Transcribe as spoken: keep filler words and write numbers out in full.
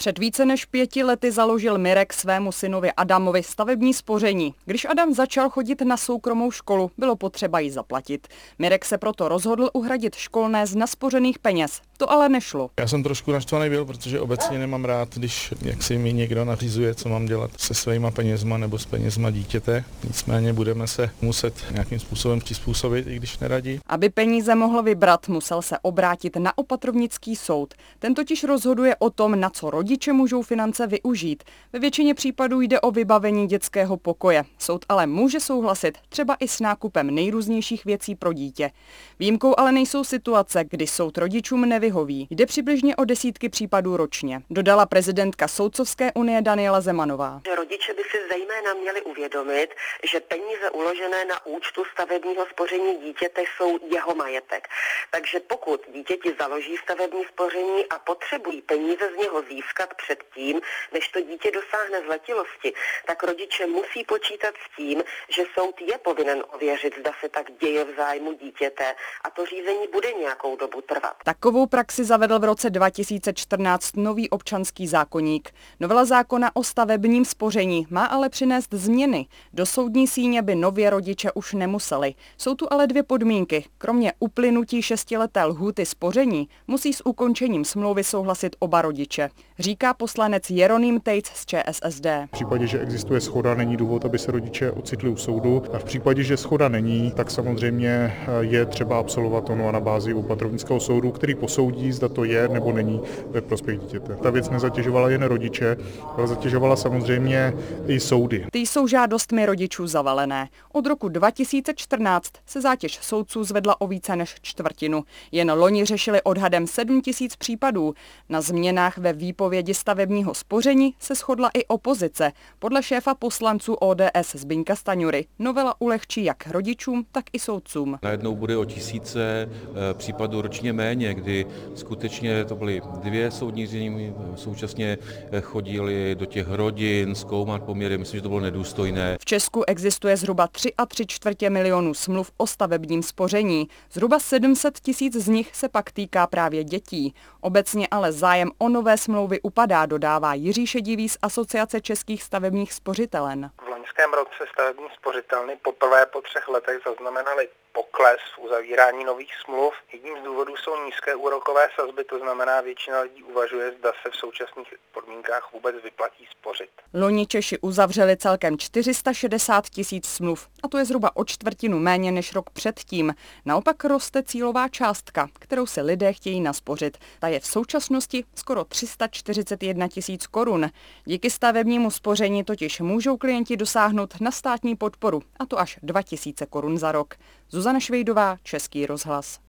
Před více než pěti lety založil Mirek svému synovi Adamovi stavební spoření. Když Adam začal chodit na soukromou školu, bylo potřeba ji zaplatit. Mirek se proto rozhodl uhradit školné z naspořených peněz. To ale nešlo. Já jsem trošku naštvaný byl, protože obecně nemám rád, když jak si mi někdo nařizuje, co mám dělat se svýma penězma nebo s penězma dítěte. Nicméně budeme se muset nějakým způsobem přizpůsobit, i když neradí. Aby peníze mohl vybrat, musel se obrátit na opatrovnický soud. Ten totiž rozhoduje o tom, na co rodiče můžou finance využít. Ve většině případů jde o vybavení dětského pokoje. Soud ale může souhlasit třeba i s nákupem nejrůznějších věcí pro dítě. Výjimkou ale nejsou situace, kdy soud rodičům nevyhoví. Jde přibližně o desítky případů ročně, dodala prezidentka Soudcovské unie Daniela Zemanová. Rodiče by si zejména měli uvědomit, že peníze uložené na účtu stavebního spoření dítěte jsou jeho majetek. Takže pokud dítěti založí stavební spoření a potřebují peníze z něho získat předtím, než to dítě dosáhne zletilosti, tak rodiče musí počítat s tím, že soud je povinen ověřit, zda se tak děje v zájmu dítěte, a to řízení bude nějakou dobu trvat. Takovou praxi zavedl v roce dva tisíce čtrnáct nový občanský zákoník. Novela zákona o stavebním spoření má ale přinést změny. Do soudní síně by nově rodiče už nemuseli. Jsou tu ale dvě podmínky. Kromě uplynutí šestileté lhůty spoření musí s ukončením smlouvy souhlasit oba rodiče, říká poslanec Jeroným Tejc z Č S S D. V případě, že existuje shoda, není důvod, aby se rodiče ocitli u soudu. A v případě, že shoda není, tak samozřejmě je třeba absolvovat ono na bázi opatrovnického soudu, který posoudí, zda to je nebo není ve prospěch dítěte. Ta věc nezatěžovala jen rodiče, ale zatěžovala samozřejmě i soudy. Ty jsou žádostmi rodičů zavalené. Od roku dva tisíce čtrnáct se zátěž soudců zvedla o více než čtvrtinu. Jen loni řešili odhadem sedm tisíc případů. Na změnách ve výpovědi stavebního spoření se shodla i opozice. Podle šéfa poslanců O D S Zbyňka Stanjury novela ulehčí jak rodičům, tak i soudcům. Najednou bude o tisíce případů ročně méně, kdy skutečně to byly dvě soudní řízení, současně chodili do těch rodin, zkoumat poměry, myslím, že to bylo nedůstojné. V Česku existuje zhruba tři a tři čtvrtě milionů smluv o stavebním spoření. Zhruba sedm set tisíc z nich se pak týká právě dětí. Obecně ale zájem o nové smlouvy upadá, dodává Jiří Šedivý z Asociace českých stavebních spořitelen. V loňském roce stavební spořitelny poprvé po třech letech zaznamenaly pokles v uzavírání nových smluv. Jedním z důvodů jsou nízké úrokové sazby, to znamená, většina lidí uvažuje, zda se v současných podmínkách vůbec vyplatí spořit. Loni Češi uzavřeli celkem čtyři sta šedesát tisíc smluv, a to je zhruba o čtvrtinu méně než rok předtím. Naopak roste cílová částka, kterou si lidé chtějí naspořit. Ta je v současnosti skoro tři sta čtyřicet jedna tisíc korun. Díky stavebnímu spoření totiž můžou klienti dosáhnout na státní podporu, a to až dva tisíce korun za rok. Zuzana Švejdová, Český rozhlas.